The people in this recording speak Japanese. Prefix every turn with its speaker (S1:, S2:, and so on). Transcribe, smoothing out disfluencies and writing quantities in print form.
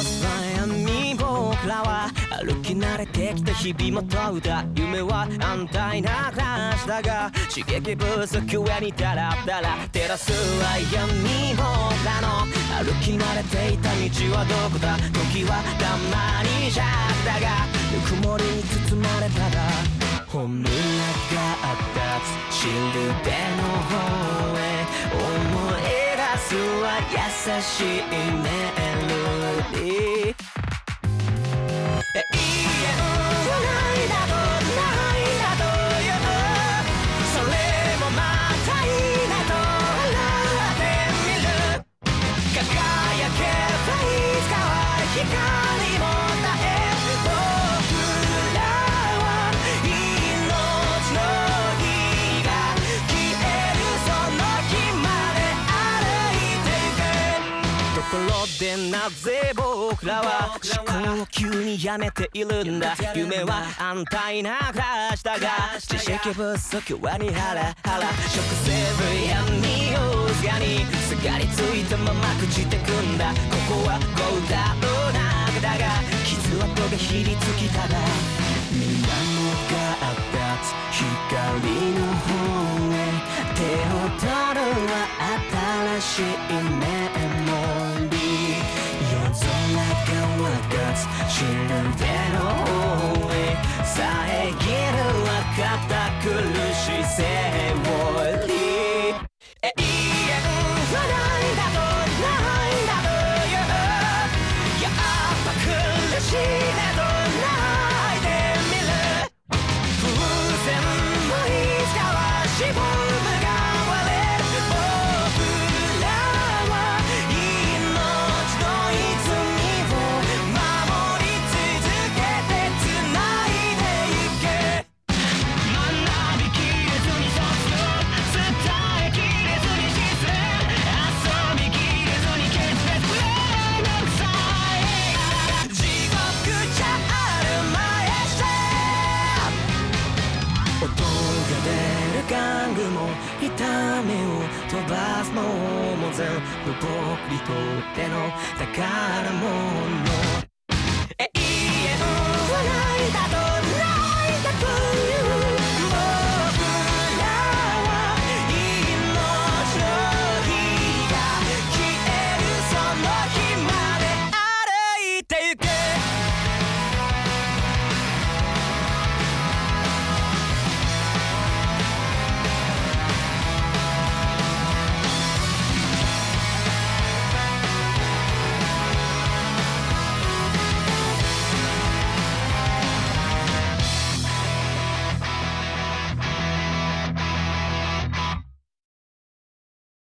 S1: Just Miami 僕らは歩き慣れてきた日々も問うた夢は安泰な暮らしだが刺激不足上にダラダラ照らすは闇僕らの歩き慣れていた道はどこだ時はたまに弱だがぬくもりに包まれたら本音が立つシルベの方へ思い出すは優しいメロディー永遠はないだとないだというそれもまたいいなと笑ってみる輝けばいつかは光も絶え僕らは命の火が消えるその日まで歩いてゆけところでなぜ僕らは思考を急にやめているんだ夢は安泰な暮らしだが知識不足はにハラハラ食せる闇をすがにすがりついたまま朽ちてくんだここはゴーダの中だが傷跡がひりつきただ水面が立つ光の方へ手を取るは新しいメモリー夜空が分かつシルベの方へ遮るは堅苦しいセオリー永遠はないだとないだというやっぱ苦しいねと泣いてみる風船もいつかはしぼむが割れる僕らは命の泉を守り続けて繋いでゆけ学びきれずに卒業伝えきれずに失礼遊びきれずに決別めんどくさい地獄じゃあるまいして音が出る玩具も痛みを飛ばすものも全部僕にとっての宝物永遠はないだとないだという僕らは命の火が消えるその日まで歩いてゆけ